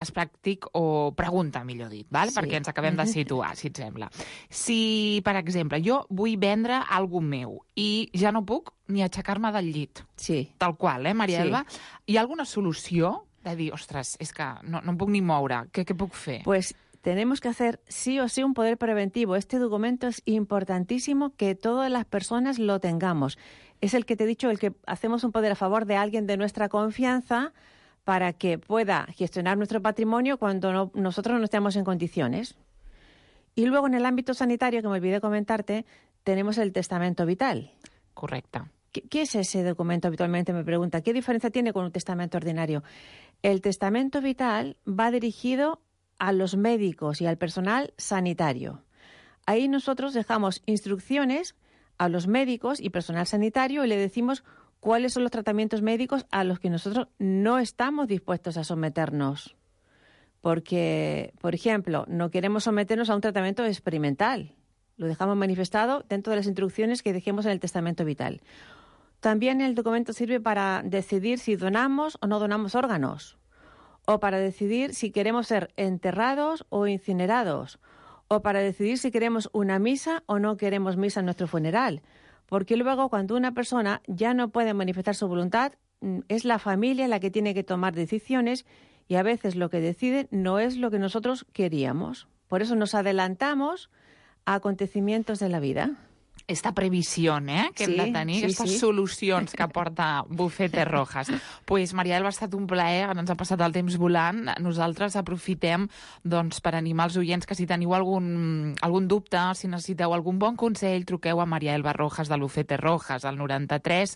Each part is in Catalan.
pràctic o pregunta, millor dit, val? Perquè ens acabem de situar, si et sembla. Si, per exemple, jo vull vendre alguna meu i ja no puc ni aixecar-me del llit, tal qual, Maria Elba, hi ha alguna solució de dir, ostres, és que no em puc ni moure, què puc fer? Pues tenemos que hacer sí o sí un poder preventivo. Este documento es importantísimo que todas las personas lo tengamos. Es el que te he dicho, el que hacemos un poder a favor de alguien de nuestra confianza para que pueda gestionar nuestro patrimonio cuando nosotros no estemos en condiciones. Y luego en el ámbito sanitario, que me olvidé comentarte, tenemos el testamento vital. Correcto. ¿Qué es ese documento habitualmente? Me pregunta. ¿Qué diferencia tiene con un testamento ordinario? El testamento vital va dirigido a los médicos y al personal sanitario. Ahí nosotros dejamos instrucciones a los médicos y personal sanitario y le decimos cuáles son los tratamientos médicos a los que nosotros no estamos dispuestos a someternos. Porque, por ejemplo, no queremos someternos a un tratamiento experimental. Lo dejamos manifestado dentro de las instrucciones que dejemos en el testamento vital. También el documento sirve para decidir si donamos o no donamos órganos, o para decidir si queremos ser enterrados o incinerados, o para decidir si queremos una misa o no queremos misa en nuestro funeral. Porque luego, cuando una persona ya no puede manifestar su voluntad, es la familia la que tiene que tomar decisiones y a veces lo que decide no es lo que nosotros queríamos. Por eso nos adelantamos a acontecimientos de la vida. Esta previsió, que hem de tenir, aquestes solucions que porta Bufete Rojas. Pues, Maria Elba, ha estat un plaer, ens ha passat el temps volant. Nosaltres aprofitem per animar els oients que si teniu algun dubte, si necessiteu algun bon consell, truqueu a Maria Elba Rojas de Bufete Rojas al 93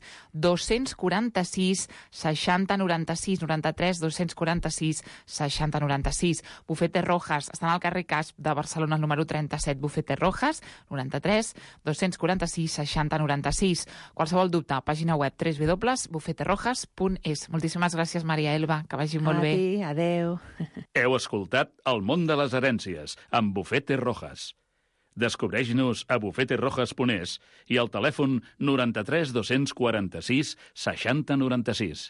246 60 96, 93 246 60 96. Bufete Rojas està al carrer Casp de Barcelona, número 37, Bufete Rojas, 93 246 60 96. Qualsevol dubte, pàgina web www.bufeterojas.es. Moltíssimes gràcies, Maria Elba, que vagi molt bé. A ti, adeu. Heu escoltat El món de les herències amb Bufete Rojas. Descobreix-nos a bufeterojas.es i al telèfon 93 246 60 96.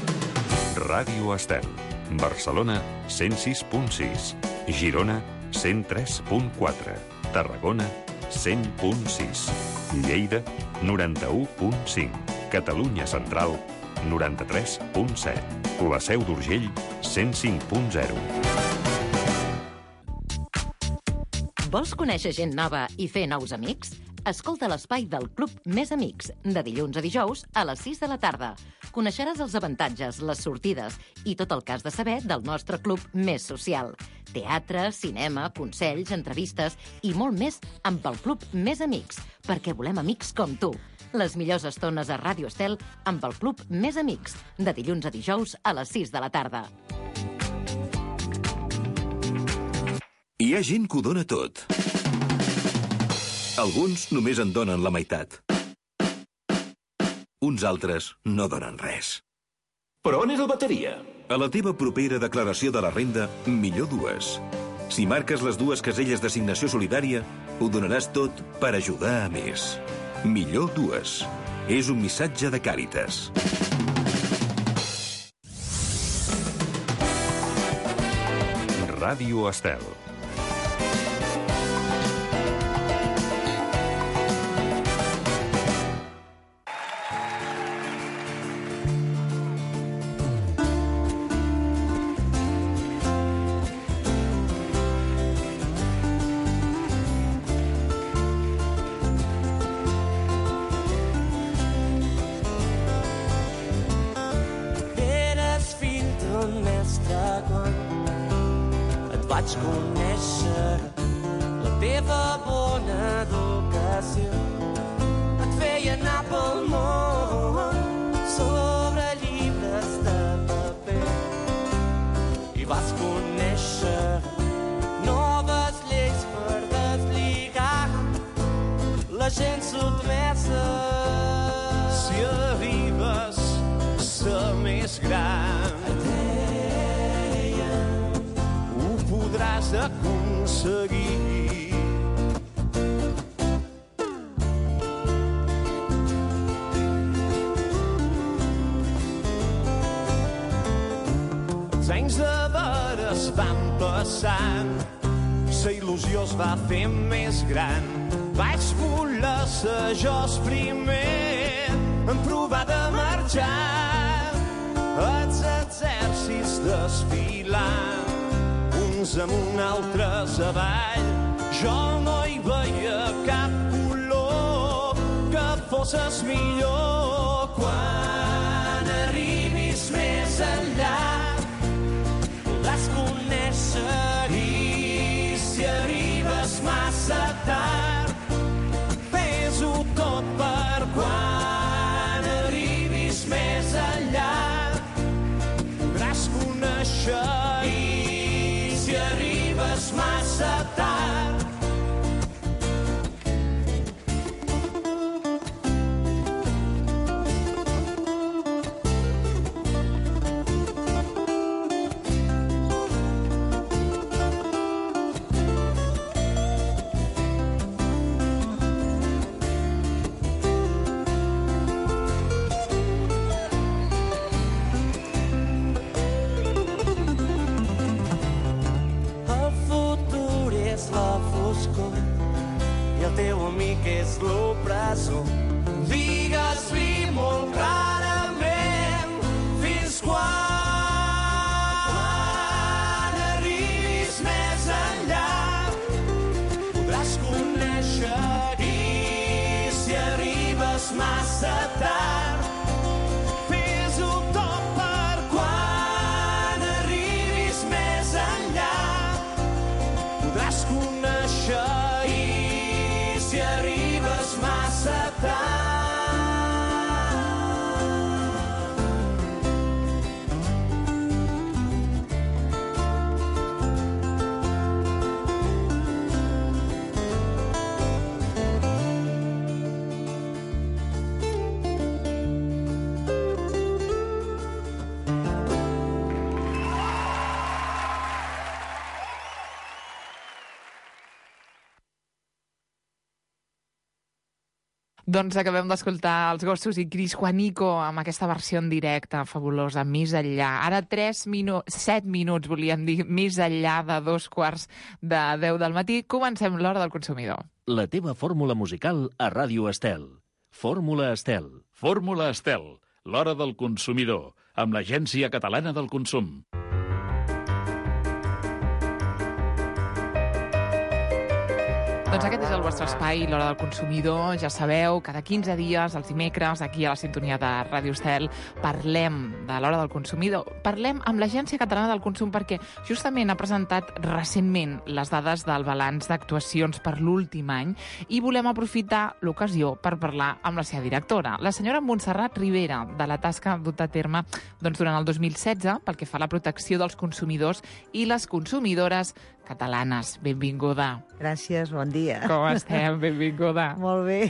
Ràdio Estel. Barcelona 106.6. Girona 103.4. Tarragona 100.6. Lleida 91.5. Catalunya Central 93.7. La Seu d'Urgell 105.0. Vols conèixer gent nova i fer nous amics? Escolta l'espai del Club Més Amics, de dilluns a dijous a les 6 de la tarda. Coneixeràs els avantatges, les sortides i tot el que has de saber del nostre club més social. Teatre, cinema, consells, entrevistes i molt més amb el Club Més Amics, perquè volem amics com tu. Les millors estones a Ràdio Estel amb el Club Més Amics, de dilluns a dijous a les 6 de la tarda. Hi ha gent que ho dona tot. Alguns només en donen la meitat. Uns altres no donen res. Però on és el bateria? A la teva propera declaració de la renda, millor dues. Si marques les dues caselles d'assignació solidària, ho donaràs tot per ajudar a més. Millor dues. És un missatge de Càritas. Ràdio Estel. vaig conèixer la teva bona educació. Et feia anar pel món sobre llibres de paper i vas conèixer noves lleis per deslligar la gent sotmesa. Si arribes a ser més gran, ho podràs aconseguir. Els anys de veres van passant, la il·lusió es va fer més gran. Vaig voler ser jo el primer en provar de marxar, els exèrcits desfilant, uns amunt, altres avall. Jo no hi veia cap color que fosses millor. Quan arribis més enllà podràs conèixer, i si arribes massa tard fes-ho tot per quan arribis més enllà podràs conèixer, i si arribes massa tard. I el teu amic és l'opressor. Digues-li molt clarament fins quan arribis més enllà podràs conèixer, i si arribes massa tard fes-ho tot per quan arribis més enllà podràs conèixer, i si arribes massa tard. Doncs acabem d'escoltar Els Gossos i Cris Juanico amb aquesta versió en directe fabulosa, Més enllà. Ara 7 minuts, volíem dir, més enllà de 2:45 del matí. Comencem l'Hora del Consumidor. La teva fórmula musical a Ràdio Estel. Fórmula Estel. Fórmula Estel, l'Hora del Consumidor, amb l'Agència Catalana del Consum. Doncs aquest és el vostre espai, l'Hora del Consumidor. Ja sabeu, cada 15 dies, els dimecres, aquí a la sintonia de Ràdio Estel, parlem de l'Hora del Consumidor. Parlem amb l'Agència Catalana del Consum perquè justament ha presentat recentment les dades del balanç d'actuacions per l'últim any i volem aprofitar l'ocasió per parlar amb la seva directora, la senyora Montserrat Rivera, de la tasca duta a terme durant el 2016 pel que fa a la protecció dels consumidors i les consumidores catalanes. Benvinguda. Gràcies, bon dia. Com estem? Benvinguda. Molt bé.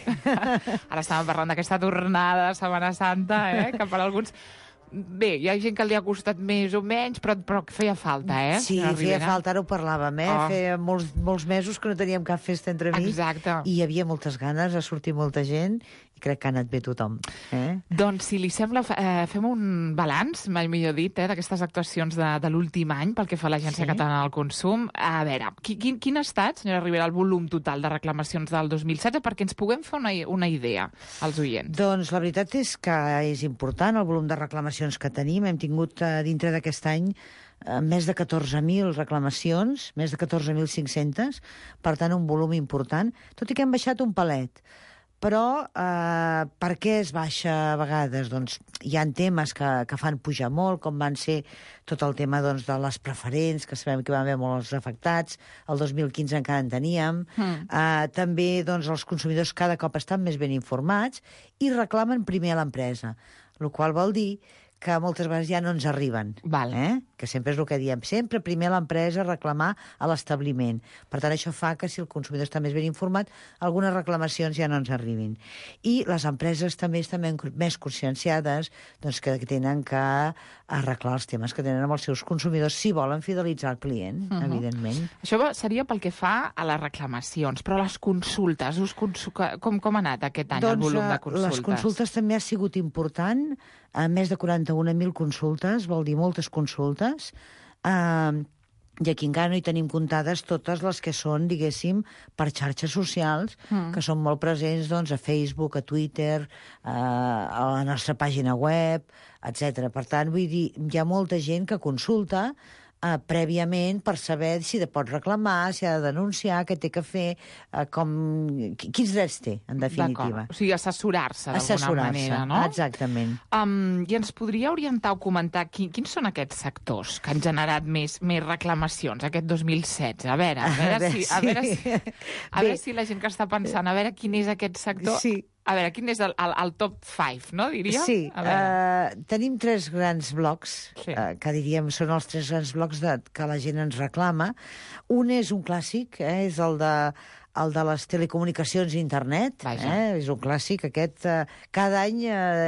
Ara estàvem parlant d'aquesta tornada de Setmana Santa, que per alguns... Bé, hi ha gent que li ha costat més o menys, però feia falta, Sí, feia falta, ara ho parlàvem, Feia molts mesos que no teníem cap festa entre mi. Exacte. I hi havia moltes ganes, ha sortit molta gent, i crec que ha anat bé tothom. Doncs, si li sembla, fem un balanç, mai millor dit, d'aquestes actuacions de l'últim any pel que fa a l'Agència Catalana del Consum. A veure, quin ha estat, senyora Rivera, el volum total de reclamacions del 2016 perquè ens puguem fer una idea als oients? Doncs la veritat és que és important el volum de reclamacions que tenim. Hem tingut dintre d'aquest any més de 14.000 reclamacions, més de 14.500, per tant un volum important, tot i que hem baixat un palet. Però per què es baixa a vegades? Doncs hi ha temes que fan pujar molt, com van ser tot el tema de les preferents, que sabem que van haver molts afectats, el 2015 encara en teníem. També els consumidors cada cop estan més ben informats i reclamen primer a l'empresa, el qual vol dir que moltes vegades ja no ens arriben. Que sempre és el que diem. Sempre primer l'empresa reclamar a l'establiment. Per tant, això fa que si el consumidor està més ben informat, algunes reclamacions ja no ens arribin. I les empreses també estan més conscienciades que tenen que arreglar els temes que tenen amb els seus consumidors si volen fidelitzar el client, evidentment. Això seria pel que fa a les reclamacions, però les consultes, com ha anat aquest any el volum de consultes? Les consultes també ha sigut important, més de 41.000 consultes, vol dir moltes consultes. i aquí encara no hi tenim comptades totes les que són, diguéssim, per xarxes socials, que són molt presents doncs, a Facebook, a Twitter, a la nostra pàgina web, etc. Per tant, vull dir, hi ha molta gent que consulta prèviament per saber si pot reclamar, si ha de denunciar, què té que fer, quins drets té, en definitiva. O sigui, assessorar-se d'alguna manera, no? Exactament. I ens podria orientar o comentar quins són aquests sectors que han generat més reclamacions aquest 2016? A veure si la gent que està pensant, a veure quin és aquest sector... Sí. A veure, quin és el top 5, no, diríem? Sí, tenim 3 grans blocs, que diríem són els 3 grans blocs que la gent ens reclama. Un és un clàssic, és el de les telecomunicacions i internet. És un clàssic, aquest cada any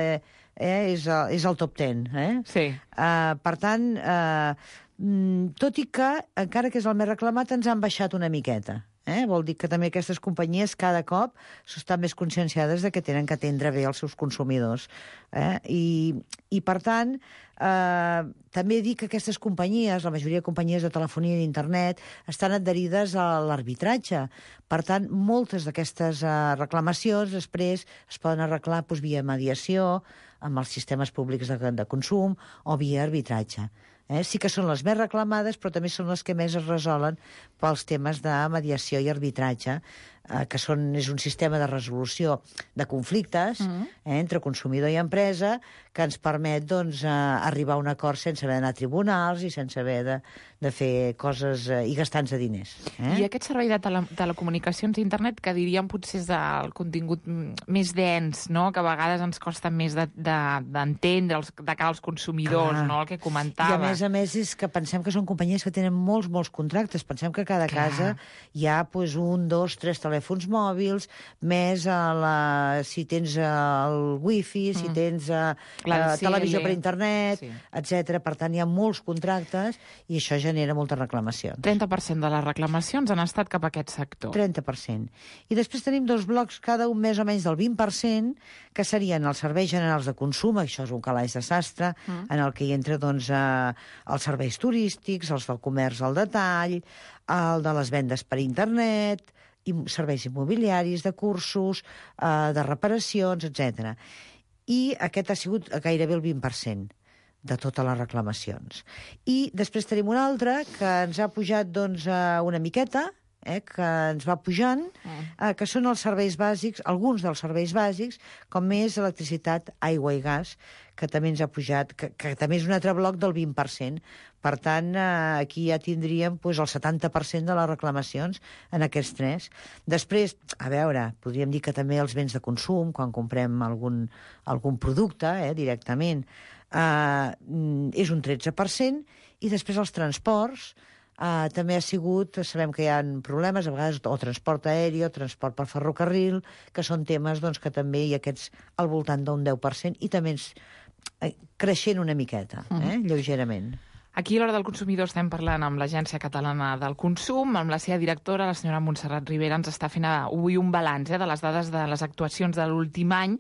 és el top 10. Sí. Per tant, tot i que, encara que és el més reclamat, ens han baixat una miqueta. Vol dir que també aquestes companyies cada cop estan més conscienciades de que tenen que atendre bé els seus consumidors. I per tant, també dic que aquestes companyies, la majoria de companyies de telefonia i d'internet, estan adherides a l'arbitratge. Per tant, moltes d'aquestes reclamacions després es poden arreglar via mediació, amb els sistemes públics de consum o via arbitratge. Sí que són les més reclamades, però també són les que més es resolen pels temes de mediació i arbitratge, que és un sistema de resolució de conflictes entre consumidor i empresa que ens permet arribar a un acord sense haver d'anar a tribunals i sense haver de fer coses i gastar-nos de diners. I aquest servei de telecomunicacions i internet, que diríem potser és el contingut més dens, no? Que a vegades ens costa més d'entendre de cara als consumidors, no? El que comentava. I a més és que pensem que són companyies que tenen molts contractes. Pensem que a cada casa hi ha 1, 2, 3 telèfons mòbils, més si tens el wifi, si tens televisió per internet, etc. Per tant, hi ha molts contractes i això genera moltes reclamacions. 30% de les reclamacions han estat cap a aquest sector. 30%. I després tenim 2 blocs, cada un més o menys del 20%, que serien els serveis generals de consum, això és un calaix de sastre, en el que hi entra els serveis turístics, els del comerç al detall, el de les vendes per internet, serveis immobiliaris, de cursos, de reparacions, etc. I aquest ha sigut gairebé el 20% de totes les reclamacions. I després tenim un altre que ens ha pujat una miqueta, que ens va pujant, que són els serveis bàsics, alguns dels serveis bàsics, com és electricitat, aigua i gas, que també ens ha pujat, que també és un altre bloc del 20%. Per tant, aquí ja tindríem el 70% de les reclamacions en aquests 3. Després, a veure, podríem dir que també els béns de consum, quan comprem algun producte directament, és un 13%, i després els transports, també ha sigut, sabem que hi ha problemes, a vegades, o transport aeri o transport per ferrocarril, que són temes que també hi ha aquests al voltant d'un 10%, i també creixent una miqueta, lleugerament. Aquí, a l'Hora del Consumidor, estem parlant amb l'Agència Catalana del Consum, amb la seva directora, la senyora Montserrat Ribera, ens està fent avui un balanç de les dades de les actuacions de l'últim any.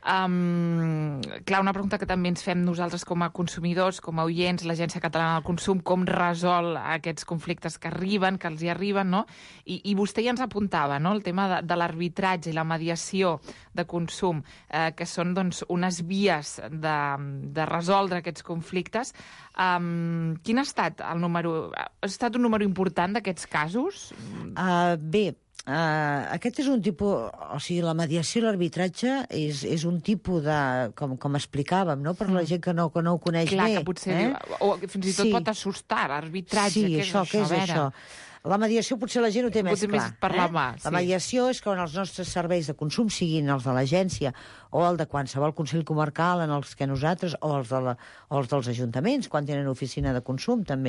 Clar, una pregunta que també ens fem nosaltres com a consumidors, com a oients, l'Agència Catalana del Consum, com resol aquests conflictes que arriben, que els hi arriben, no? I vostè ja ens apuntava, no?, el tema de l'arbitratge i la mediació de consum, que són, unes vies de resoldre aquests conflictes. Quin ha estat el número? Ha estat un número important d'aquests casos? Bé, aquest és un tipus... O sigui, la mediació i l'arbitratge és un tipus de... Com explicàvem, no?, per la gent que no ho coneix bé. Clar, que potser... O fins i tot pot assustar, l'arbitratge. Sí, què és això? La mediació potser la gent ho té més clar. Per la mà, La mediació és quan els nostres serveis de consum, siguin els de l'agència o el de qualsevol consell comarcal en els que nosaltres, o els dels ajuntaments, quan tenen oficina de consum també,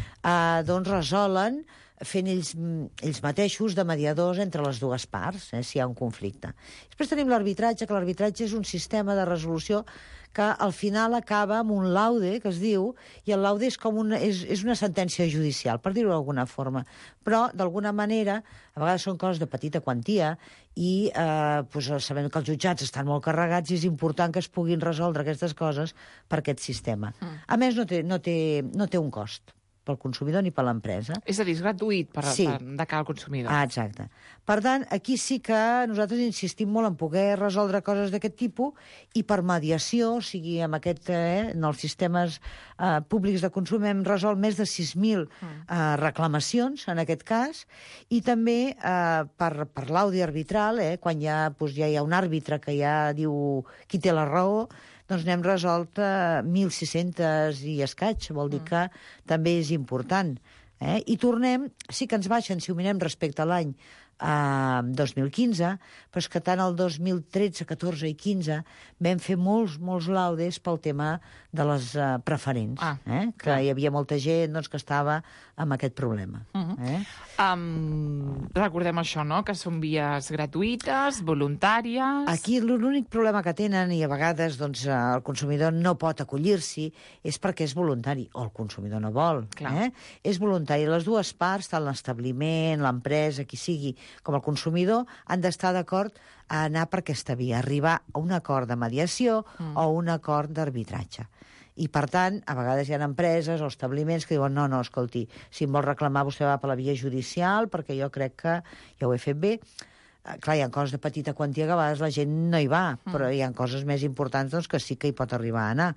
resolen fent ells mateixos de mediadors entre les dues parts, si hi ha un conflicte. Després tenim l'arbitratge, que l'arbitratge és un sistema de resolució que al final acaba amb un laude, que es diu, i el laude és una sentència judicial, per dir-ho d'alguna forma. Però, d'alguna manera, a vegades són coses de petita quantia i sabem que els jutjats estan molt carregats i és important que es puguin resoldre aquestes coses per aquest sistema. A més, no té un cost. pel consumidor ni per l'empresa. És a dir, és gratuït de cara al consumidor. Exacte. Per tant, aquí sí que nosaltres insistim molt en poder resoldre coses d'aquest tipus i per mediació, o sigui, en els sistemes públics de consum hem resolt més de 6.000 reclamacions, en aquest cas, i també per l'àudio arbitral, quan ja hi ha un àrbitre que ja diu qui té la raó, doncs n'hem resolt 1.600 i escaig, vol dir que també és important. I tornem, sí que ens baixen, si ho mirem respecte a l'any 2015, però és que tant el 2013, 14 i 15 vam fer molts laudes pel tema de les preferents, que hi havia molta gent que estava amb aquest problema. Recordem això, no?, que són vies gratuïtes, voluntàries... Aquí l'únic problema que tenen, i a vegades el consumidor no pot acollir-s'hi, és perquè és voluntari, o el consumidor no vol. És voluntari. Les dues parts, tant l'establiment, l'empresa, qui sigui, com el consumidor, han d'estar d'acord a anar per aquesta via, arribar a un acord de mediació o un acord d'arbitratge. I, per tant, a vegades hi ha empreses o establiments que diuen no, escolti, si em vol reclamar vostè va per la via judicial, perquè jo crec que ja ho he fet bé. Clar, hi ha coses de petita quantia que a vegades la gent no hi va, però hi ha coses més importants que sí que hi pot arribar a anar.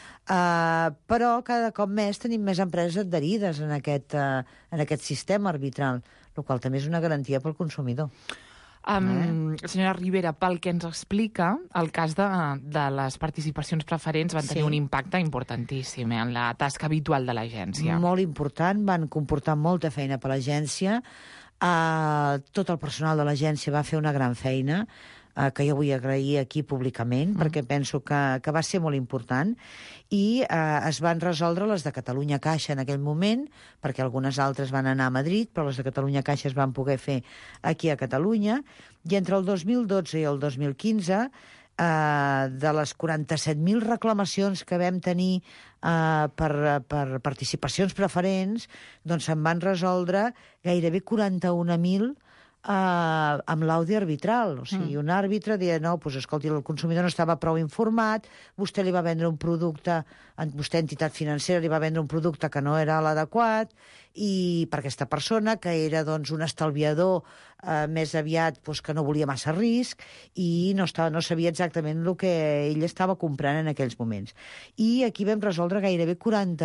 Però cada cop més tenim més empreses adherides en aquest sistema arbitral, el qual també és una garantia pel consumidor. Senyora Ribera, pel que ens explica, el cas de les participacions preferents van tenir un impacte importantíssim en la tasca habitual de l'agència. Molt important, van comportar molta feina per l'agència. Tot el personal de l'agència va fer una gran feina, que jo vull agrair aquí públicament, perquè penso que va ser molt important, i es van resoldre les de Catalunya Caixa en aquell moment, perquè algunes altres van anar a Madrid, però les de Catalunya Caixa es van poder fer aquí a Catalunya, i entre el 2012 i el 2015, de les 47.000 reclamacions que vam tenir per participacions preferents, doncs se'n van resoldre gairebé 41.000 amb l'àudio arbitral. O sigui, un àrbitre deia, no, doncs, escolti, el consumidor no estava prou informat, vostè li va vendre un producte, vostè, entitat financera, li va vendre un producte que no era l'adequat, i per aquesta persona, que era doncs, un estalviador més aviat que no volia massa risc i no sabia exactament el que ell estava comprant en aquells moments. I aquí vam resoldre gairebé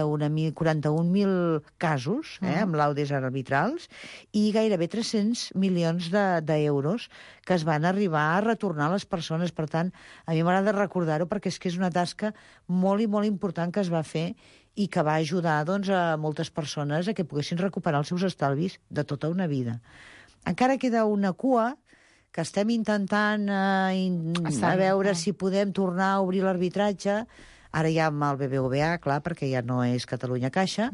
41.000 casos amb laudes arbitrals i gairebé 300 milions d'euros que es van arribar a retornar a les persones. Per tant, a mi m'agrada recordar-ho perquè és que és una tasca molt i molt important que es va fer i que va ajudar doncs, a moltes persones a que poguessin recuperar els seus estalvis de tota una vida. Encara queda una cua que estem intentant a veure si podem tornar a obrir l'arbitratge. Ara ja amb el BBVA, clar, perquè ja no és Catalunya Caixa,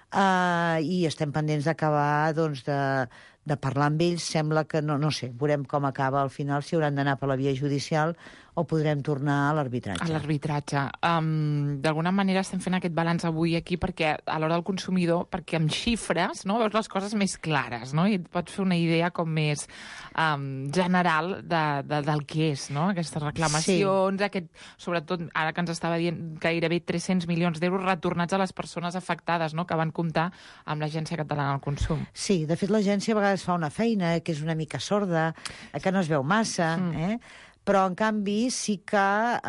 i estem pendents d'acabar doncs, de parlar amb ells. Sembla que, no sé, veurem com acaba al final, si hauran d'anar per la via judicial o podrem tornar a l'arbitratge. A l'arbitratge. D'alguna manera estem fent aquest balanç avui aquí perquè a l'hora del consumidor, perquè amb xifres veus les coses més clares, no? I et pots fer una idea com més general del que és, no? Aquestes reclamacions, sobretot ara que ens estava dient gairebé 300 milions d'euros retornats a les persones afectades, no? Que van comptar amb l'Agència Catalana del Consum. Sí, de fet l'agència a vegades fa una feina que és una mica sorda, que no es veu massa, però en canvi sí que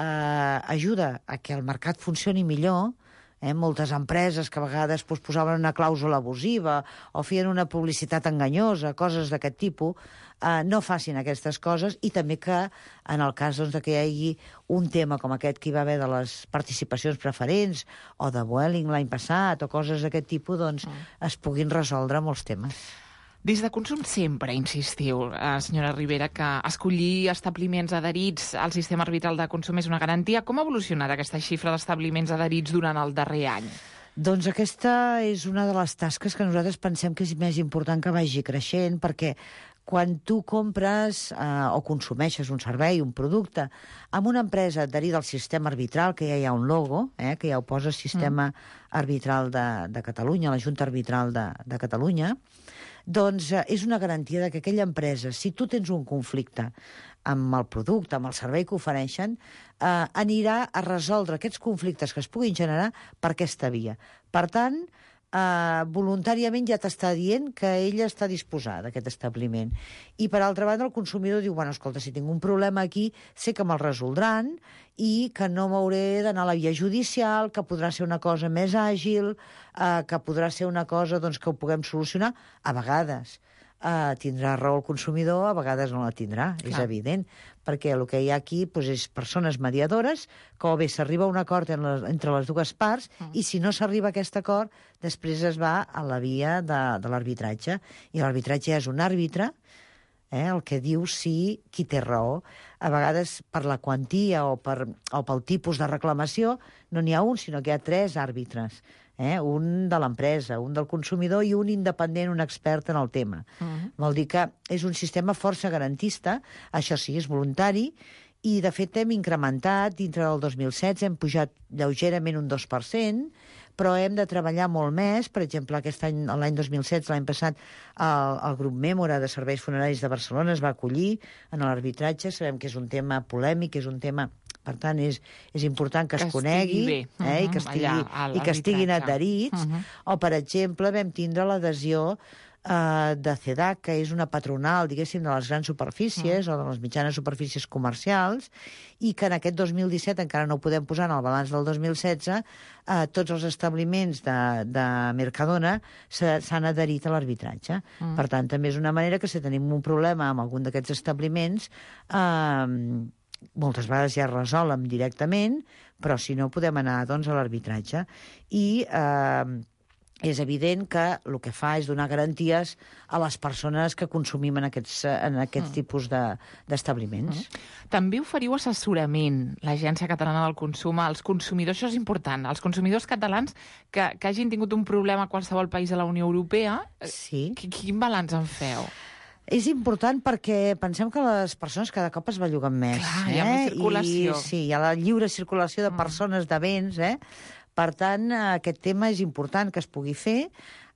ajuda a que el mercat funcioni millor. Moltes empreses que a vegades posaven una clàusula abusiva o feien una publicitat enganyosa, coses d'aquest tipus, no facin aquestes coses, i també que en el cas doncs, que hi hagi un tema com aquest que hi va haver de les participacions preferents o de Vueling l'any passat o coses d'aquest tipus, doncs es puguin resoldre molts temes. Des de Consum sempre insistiu, senyora Ribera, que escollir establiments adherits al sistema arbitral de consum és una garantia. Com ha evolucionat aquesta xifra d'establiments adherits durant el darrer any? Doncs aquesta és una de les tasques que nosaltres pensem que és més important que vagi creixent, perquè quan tu compres o consumeixes un servei, un producte, amb una empresa adherida al sistema arbitral, que ja hi ha un logo, que ja ho posa Sistema Arbitral de Catalunya, la Junta Arbitral de Catalunya, doncs és una garantia de que aquella empresa, si tu tens un conflicte amb el producte, amb el servei que ofereixen, anirà a resoldre aquests conflictes que es puguin generar per aquesta via. Per tant, voluntàriament ja t'està dient que ella està disposada, aquest establiment. I, per altra banda, el consumidor diu, bueno, escolta, si tinc un problema aquí, sé que me'l resoldran i que no m'hauré d'anar a la via judicial, que podrà ser una cosa més àgil, que podrà ser una cosa doncs, que ho puguem solucionar. A vegades tindrà raó el consumidor, a vegades no la tindrà, és evident, perquè el que hi ha aquí doncs, és persones mediadores, que o bé s'arriba a un acord entre les dues parts, i si no s'arriba a aquest acord, després es va a la via de l'arbitratge. I l'arbitratge és un àrbitre, el que diu si qui té raó. A vegades, per la quantia o pel tipus de reclamació, no n'hi ha un, sinó que hi ha 3 àrbitres. Un de l'empresa, un del consumidor i un independent, un expert en el tema. Vol dir que és un sistema força garantista, això sí, és voluntari, i de fet hem incrementat, dintre del 2016 hem pujat lleugerament un 2%, però hem de treballar molt més. Per exemple, aquest any, l'any 2016, l'any passat, el grup Mèmora de Serveis Funeraris de Barcelona es va acollir en l'arbitratge. Sabem que és un tema polèmic, és un tema... Per tant, és important que es conegui i que estiguin adherits. O, per exemple, vam tindre l'adhesió de CEDAC, que és una patronal, diguéssim, de les grans superfícies o de les mitjanes superfícies comercials, i que en aquest 2017, encara no ho podem posar en el balanç del 2016, tots els establiments de Mercadona s'han adherit a l'arbitratge. Per tant, també és una manera que si tenim un problema amb algun d'aquests establiments, moltes vegades ja es resolen directament, però si no podem anar doncs, a l'arbitratge. I és evident que el que fa és donar garanties a les persones que consumim en aquests tipus d'establiments. També oferiu assessorament, l'Agència Catalana del Consum, als consumidors. Això és important. Els consumidors catalans que hagin tingut un problema a qualsevol país de la Unió Europea, quin balanç en feu? És important perquè pensem que les persones cada cop es belluguen més. Clar, hi ha més circulació. Sí, hi ha la lliure circulació de persones, de béns. Per tant, aquest tema és important que es pugui fer.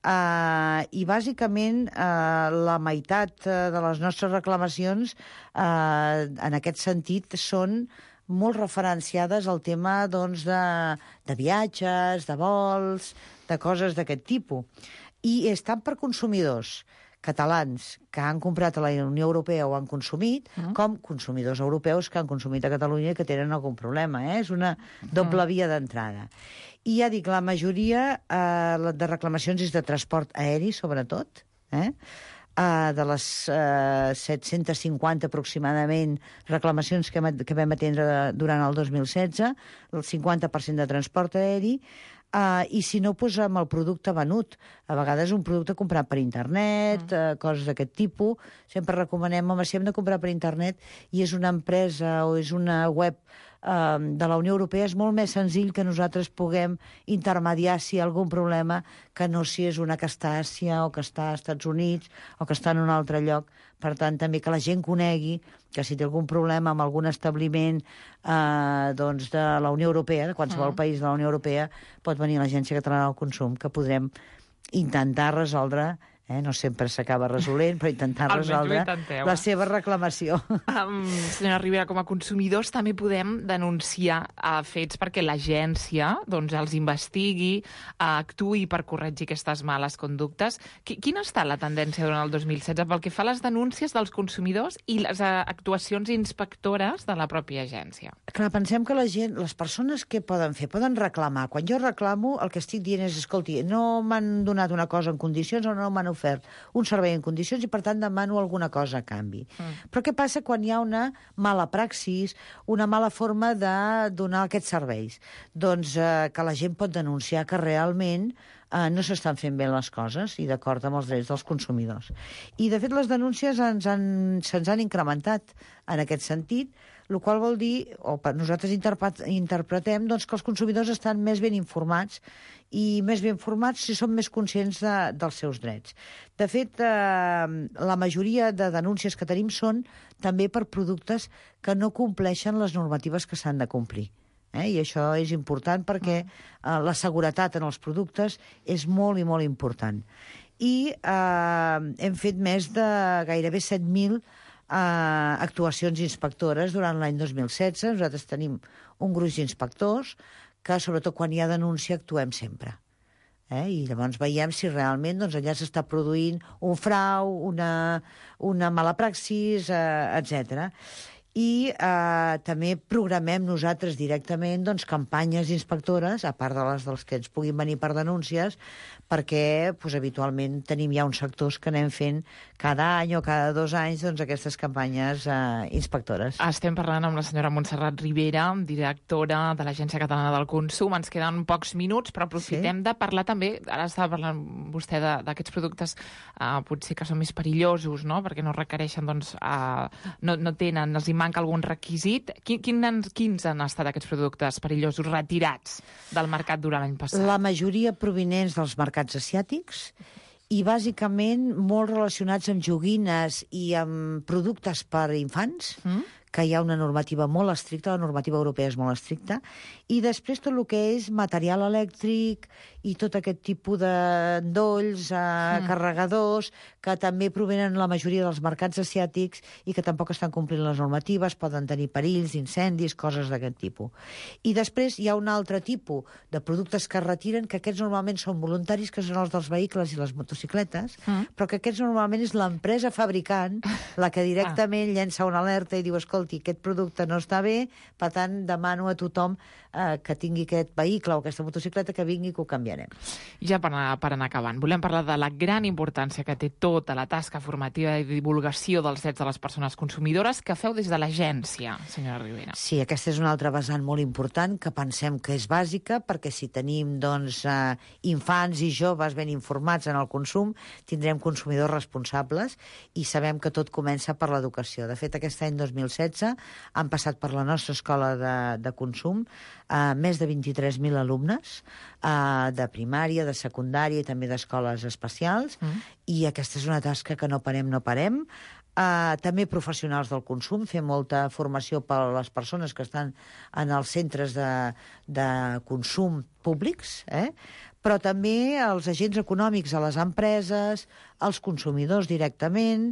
I, bàsicament, la meitat de les nostres reclamacions, en aquest sentit, són molt referenciades al tema doncs, de viatges, de vols, de coses d'aquest tipus. I és tant per consumidors catalans que han comprat a la Unió Europea o han consumit, com consumidors europeus que han consumit a Catalunya i que tenen algun problema. És una doble via d'entrada. I ja dic, la majoria de reclamacions és de transport aeri, sobretot. De les 750 aproximadament reclamacions que vam atendre durant el 2016, el 50% de transport aeri, i si no, doncs amb el producte venut. A vegades un producte comprat per internet, coses d'aquest tipus. Sempre recomanem, home, si hem de comprar per internet i és una empresa o és una web de la Unió Europea, és molt més senzill que nosaltres puguem intermediar si hi ha algun problema que no si és una que està a Àsia o que està als Estats Units o que està en un altre lloc. Per tant, també que la gent conegui que si té algun problema amb algun establiment doncs de la Unió Europea, de qualsevol país de la Unió Europea, pot venir a l'Agència Catalana del Consum, que podrem intentar resoldre, no sempre s'acaba resolent, però intentar resoldre la seva reclamació. Senyora Ribera, com a consumidors també podem denunciar fets perquè l'agència doncs, els investigui, actuï per corregir aquestes males conductes. Quina ha estat la tendència durant el 2016 pel que fa a les denúncies dels consumidors i les actuacions inspectores de la pròpia agència? Clar, pensem que la gent, les persones què poden fer? Poden reclamar. Quan jo reclamo, el que estic dient és, escolti, no m'han donat una cosa en condicions o no m'han ofert un servei en condicions i, per tant, demano alguna cosa a canvi. Però què passa quan hi ha una mala praxis, una mala forma de donar aquests serveis? Doncs que la gent pot denunciar que realment no s'estan fent bé les coses i d'acord amb els drets dels consumidors. I, de fet, les denúncies se'ns han incrementat en aquest sentit, el qual vol dir, o nosaltres interpretem, doncs, que els consumidors estan més ben informats i més ben formats si són més conscients dels seus drets. De fet, la majoria de denúncies que tenim són també per productes que no compleixen les normatives que s'han de complir. I això és important perquè la seguretat en els productes és molt i molt important. I hem fet més de gairebé 7.000 actuacions inspectores durant l'any 2016. Nosaltres tenim un gruix d'inspectors que, sobretot quan hi ha denúncia, actuem sempre. I llavors veiem si realment doncs, allà s'està produint un frau, una mala praxis, etc. I també programem nosaltres directament doncs, campanyes inspectores, a part de les dels que ens puguin venir per denúncies, perquè doncs, habitualment tenim ja uns sectors que anem fent cada any o cada 2 anys doncs, aquestes campanyes inspectores. Estem parlant amb la senyora Montserrat Ribera, directora de l'Agència Catalana del Consum. Ens queden pocs minuts, però aprofitem de parlar també, ara estava parlant vostè d'aquests productes potser que són més perillosos, no? Perquè no requereixen, doncs, no tenen, els hi manca algun requisit. Quins han estat aquests productes perillosos retirats del mercat durant l'any passat? La majoria provinents dels mercats asiàtics i bàsicament molt relacionats amb joguines i amb productes per infants, que hi ha una normativa molt estricta, la normativa europea és molt estricta, i després tot el que és material elèctric i tot aquest tipus d'endolls, carregadors, que també provenen la majoria dels mercats asiàtics i que tampoc estan complint les normatives, poden tenir perills, incendis, coses d'aquest tipus. I després hi ha un altre tipus de productes que es retiren, que aquests normalment són voluntaris, que són els dels vehicles i les motocicletes, però que aquests normalment és l'empresa fabricant la que directament llença una alerta i diu, escolti, aquest producte no està bé, per tant, demano a tothom que tingui aquest vehicle o aquesta motocicleta que vingui i que ho canviarem. Ja per anar acabant, volem parlar de la gran importància que té tota la tasca formativa i divulgació dels drets de les persones consumidores que feu des de l'agència, senyora Ribera. Sí, aquesta és una altra vessant molt important que pensem que és bàsica, perquè si tenim doncs, infants i joves ben informats en el consum, tindrem consumidors responsables i sabem que tot comença per l'educació. De fet, aquest any 2016 han passat per la nostra escola de consum més de 23.000 alumnes de primària, de secundària i també d'escoles especials, i aquesta és una tasca que no parem. També professionals del consum, fer molta formació per a les persones que estan en els centres de consum públics, però també els agents econòmics a les empreses, els consumidors directament,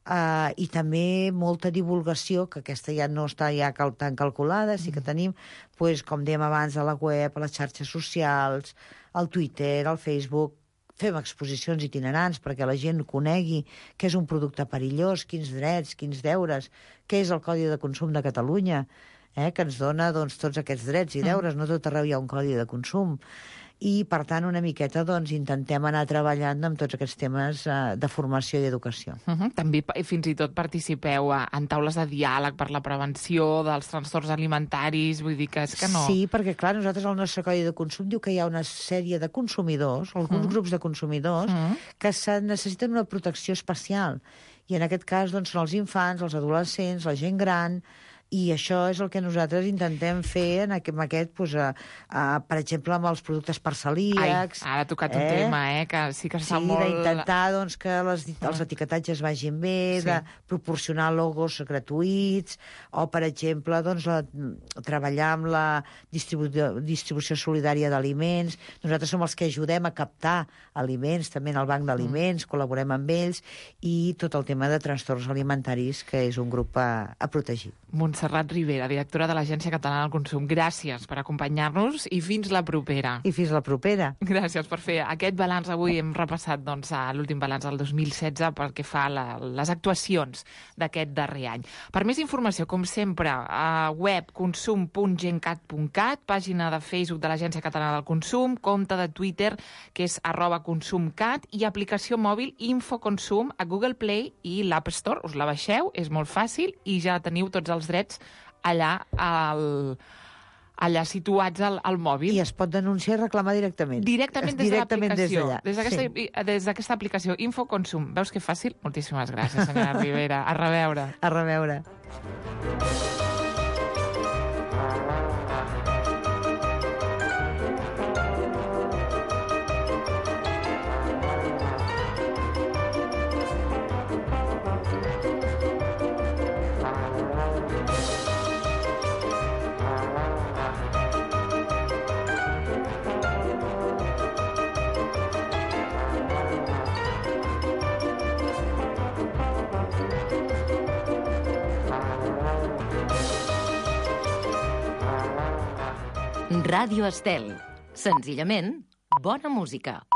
i també molta divulgació, que aquesta ja no està tan calculada, sí que tenim, com dèiem abans, a la web, a les xarxes socials, al Twitter, al Facebook. Fem exposicions itinerants perquè la gent conegui què és un producte perillós, quins drets, quins deures, què és el Codi de Consum de Catalunya, que ens dona tots aquests drets i deures. No tot arreu hi ha un codi de consum. I, per tant, una miqueta intentem anar treballant amb tots aquests temes de formació i educació. També fins i tot participeu en taules de diàleg per la prevenció dels trastorns alimentaris, vull dir que és que no... Sí, perquè, clar, nosaltres el nostre Codi de Consum diu que hi ha una sèrie de consumidors, alguns grups de consumidors, que necessiten una protecció especial. I en aquest cas doncs, són els infants, els adolescents, la gent gran... I això és el que nosaltres intentem fer en aquest, per exemple, amb els productes per celíacs. Ara ha tocat un tema, que sí que està molt... Sí, d'intentar que els etiquetatges vagin bé, de proporcionar logos gratuïts, o, per exemple, treballar amb la distribució solidària d'aliments. Nosaltres som els que ajudem a captar aliments, també en el banc d'aliments, col·laborem amb ells, i tot el tema de trastorns alimentaris, que és un grup a protegir. Montserrat Ribera, directora de l'Agència Catalana del Consum. Gràcies per acompanyar-nos i fins la propera. I fins la propera. Gràcies per fer aquest balanç. Avui hem repassat l'últim balanç del 2016 pel que fa a les actuacions d'aquest darrer any. Per més informació, com sempre, a web consum.gencat.cat, pàgina de Facebook de l'Agència Catalana del Consum, compte de Twitter, que és @consumcat, i aplicació mòbil Infoconsum a Google Play i l'App Store. Us la baixeu, és molt fàcil i ja teniu tots els drets allà situats al mòbil. I es pot denunciar i reclamar directament. Directament des de l'aplicació. Des d'aquesta aplicació Infoconsum. Veus que fàcil? Moltíssimes gràcies, senyora Ribera. A reveure. A reveure. Ràdio Estel. Senzillament, bona música.